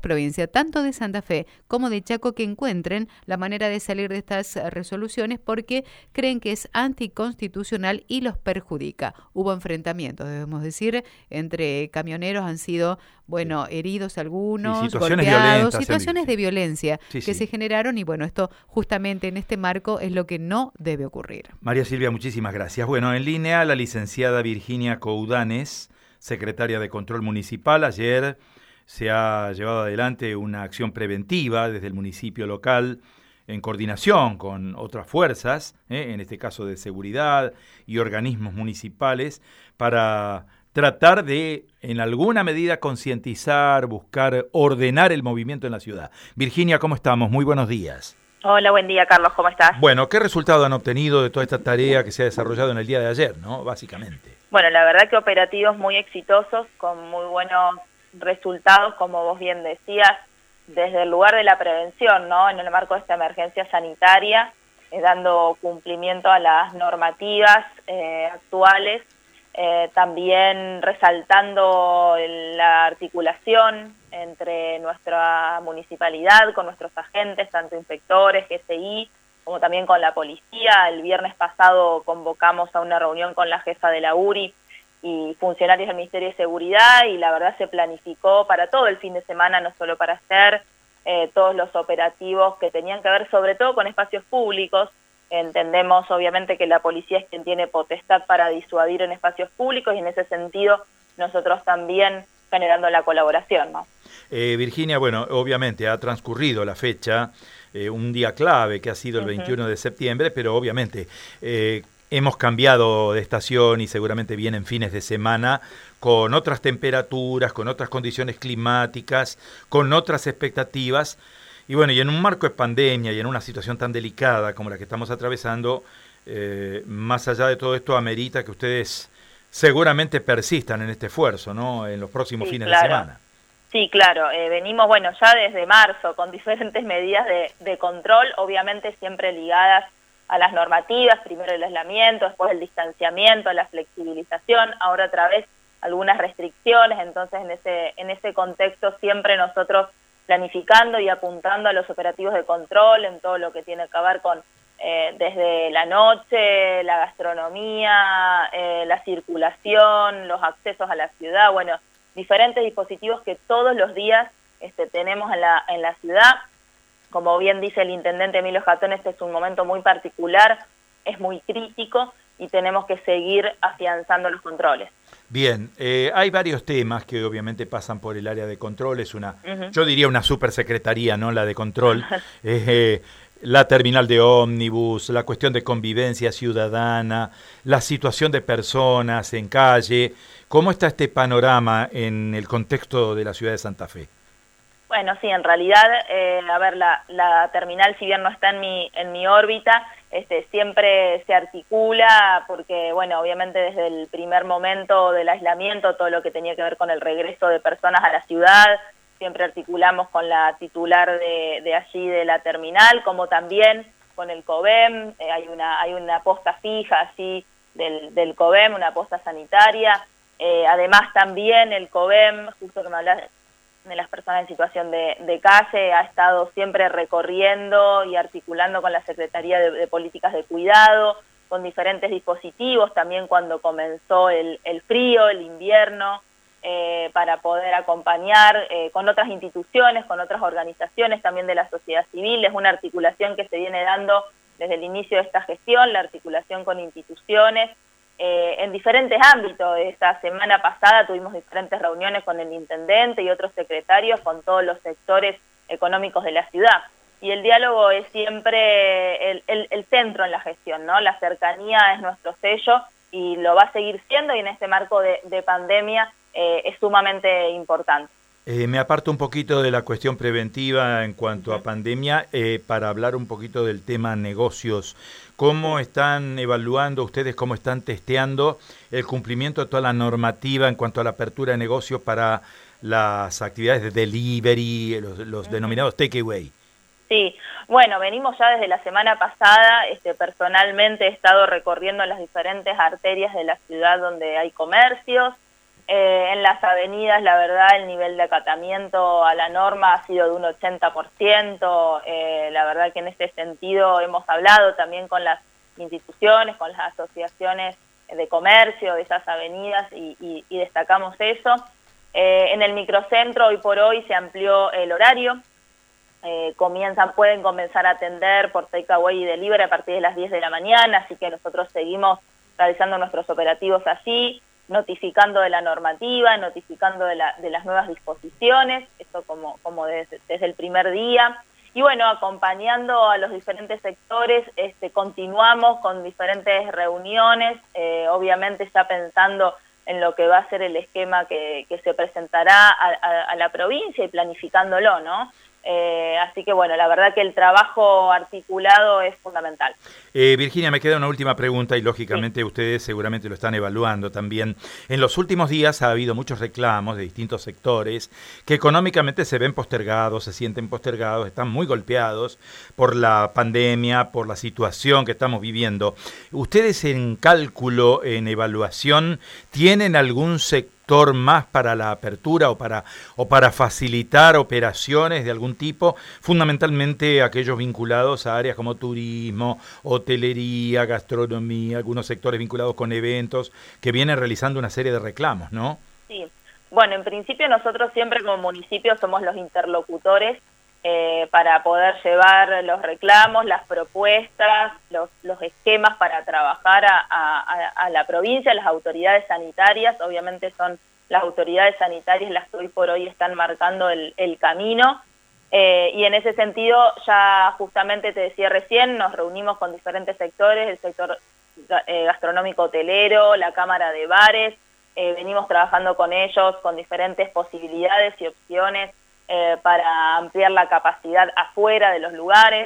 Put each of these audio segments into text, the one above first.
provincia, tanto de Santa Fe como de Chaco, que encuentren la manera de salir de estas resoluciones porque creen que es anticonstitucional y los perjudica. Hubo enfrentamientos, debemos decir, entre camioneros, han sido, heridos algunos, sí, situaciones golpeados, violentas, situaciones de violencia que sí. se generaron y esto justamente en este marco es lo que no debe ocurrir. María Silvia, muchísimas gracias. Bueno, en línea la licenciada Virginia Coudanes, secretaria de Control Municipal. Ayer se ha llevado adelante una acción preventiva desde el municipio local en coordinación con otras fuerzas, en este caso de seguridad y organismos municipales, para tratar de, en alguna medida, concientizar, buscar, ordenar el movimiento en la ciudad. Virginia, ¿cómo estamos? Muy buenos días. Hola, buen día, Carlos, ¿cómo estás? Bueno, ¿qué resultado han obtenido de toda esta tarea que se ha desarrollado en el día de ayer, básicamente? Bueno, la verdad que operativos muy exitosos, con muy buenos resultados, como vos bien decías, desde el lugar de la prevención, en el marco de esta emergencia sanitaria, dando cumplimiento a las normativas actuales, también resaltando la articulación entre nuestra municipalidad con nuestros agentes, tanto inspectores, GSI, como también con la policía. El viernes pasado convocamos a una reunión con la jefa de la URI y funcionarios del Ministerio de Seguridad, y la verdad se planificó para todo el fin de semana, no solo para hacer todos los operativos que tenían que ver sobre todo con espacios públicos. Entendemos obviamente que la policía es quien tiene potestad para disuadir en espacios públicos, y en ese sentido nosotros también generando la colaboración, Virginia, obviamente ha transcurrido la fecha, un día clave que ha sido el 21 de septiembre, pero obviamente hemos cambiado de estación y seguramente vienen fines de semana con otras temperaturas, con otras condiciones climáticas, con otras expectativas. Y y en un marco de pandemia y en una situación tan delicada como la que estamos atravesando, más allá de todo esto, amerita que ustedes seguramente persistan en este esfuerzo, en los próximos fines de semana. Sí, claro. Venimos, ya desde marzo con diferentes medidas de control, obviamente siempre ligadas a las normativas, primero el aislamiento, después el distanciamiento, la flexibilización, ahora otra vez algunas restricciones. Entonces en ese contexto siempre nosotros planificando y apuntando a los operativos de control en todo lo que tiene que ver con desde la noche, la gastronomía, la circulación, los accesos a la ciudad, diferentes dispositivos que todos los días tenemos en la ciudad. Como bien dice el intendente Emilio Jatón, este es un momento muy particular, es muy crítico y tenemos que seguir afianzando los controles. Bien, hay varios temas que obviamente pasan por el área de control, es yo diría una supersecretaría, la de control, la terminal de ómnibus, la cuestión de convivencia ciudadana, la situación de personas en calle. ¿Cómo está este panorama en el contexto de la ciudad de Santa Fe? Sí, en realidad, la terminal, si bien no está en mi órbita, siempre se articula porque, obviamente desde el primer momento del aislamiento, todo lo que tenía que ver con el regreso de personas a la ciudad, siempre articulamos con la titular de allí de la terminal, como también con el COVEM. Hay una posta fija así del COVEM, una posta sanitaria. Además también el COVEM, justo que me hablas de las personas en situación de calle, ha estado siempre recorriendo y articulando con la Secretaría de Políticas de Cuidado, con diferentes dispositivos, también cuando comenzó el frío, el invierno, para poder acompañar con otras instituciones, con otras organizaciones también de la sociedad civil. Es una articulación que se viene dando desde el inicio de esta gestión, la articulación con instituciones, en diferentes ámbitos. Esta semana pasada tuvimos diferentes reuniones con el intendente y otros secretarios, con todos los sectores económicos de la ciudad. Y el diálogo es siempre el centro en la gestión, La cercanía es nuestro sello y lo va a seguir siendo, y en este marco de pandemia es sumamente importante. Me aparto un poquito de la cuestión preventiva en cuanto a pandemia para hablar un poquito del tema negocios. ¿Cómo están evaluando ustedes, cómo están testeando el cumplimiento de toda la normativa en cuanto a la apertura de negocios para las actividades de delivery, los denominados takeaway? Sí, venimos ya desde la semana pasada, personalmente he estado recorriendo las diferentes arterias de la ciudad donde hay comercios, En las avenidas, la verdad, el nivel de acatamiento a la norma ha sido de un 80%. La verdad que en este sentido hemos hablado también con las instituciones, con las asociaciones de comercio de esas avenidas y destacamos eso. En el microcentro, hoy por hoy, se amplió el horario. Pueden comenzar a atender por takeaway y delivery a partir de las 10 de la mañana, así que nosotros seguimos realizando nuestros operativos así, notificando de la normativa, notificando de las nuevas disposiciones, eso como desde el primer día. Y bueno, acompañando a los diferentes sectores, continuamos con diferentes reuniones, obviamente ya pensando en lo que va a ser el esquema que se presentará a la provincia y planificándolo, ¿no? Así que bueno, la verdad que el trabajo articulado es fundamental. Virginia, me queda una última pregunta y lógicamente sí, ustedes seguramente lo están evaluando también. En los últimos días ha habido muchos reclamos de distintos sectores que económicamente se ven postergados, se sienten postergados, están muy golpeados por la pandemia, por la situación que estamos viviendo. ¿Ustedes en cálculo, en evaluación, tienen algún sector más para la apertura o para facilitar operaciones de algún tipo, fundamentalmente aquellos vinculados a áreas como turismo, hotelería, gastronomía, algunos sectores vinculados con eventos que vienen realizando una serie de reclamos, ¿no? Sí, bueno, en principio nosotros siempre como municipio somos los interlocutores para poder llevar los reclamos, las propuestas, los esquemas para trabajar a la provincia, las autoridades sanitarias. Obviamente son las autoridades sanitarias las que hoy por hoy están marcando el camino, y en ese sentido ya justamente te decía recién, nos reunimos con diferentes sectores, el sector gastronómico hotelero, la Cámara de Bares, venimos trabajando con ellos con diferentes posibilidades y opciones para ampliar la capacidad afuera de los lugares,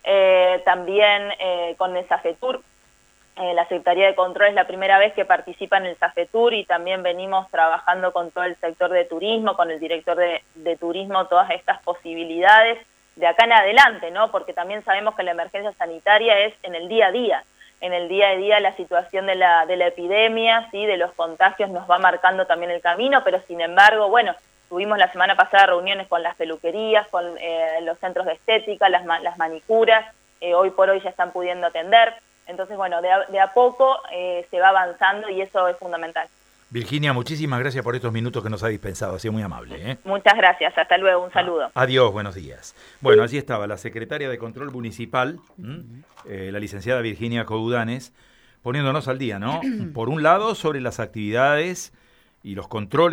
también con el Safetur. La Secretaría de Control es la primera vez que participa en el Safetur y también venimos trabajando con todo el sector de turismo, con el director de turismo, todas estas posibilidades de acá en adelante, ¿no? Porque también sabemos que la emergencia sanitaria es en el día a día. En el día a día la situación de la epidemia, ¿sí?, de los contagios nos va marcando también el camino, pero sin embargo, bueno, tuvimos la semana pasada reuniones con las peluquerías, con los centros de estética, las manicuras, hoy por hoy ya están pudiendo atender. Entonces, bueno, de a poco se va avanzando y eso es fundamental. Virginia, muchísimas gracias por estos minutos que nos ha dispensado, ha sido muy amable, ¿eh? Muchas gracias, hasta luego, un saludo. Adiós, buenos días. Bueno, allí estaba la secretaria de Control Municipal, la licenciada Virginia Coudanes, poniéndonos al día, ¿no? Por un lado, sobre las actividades y los controles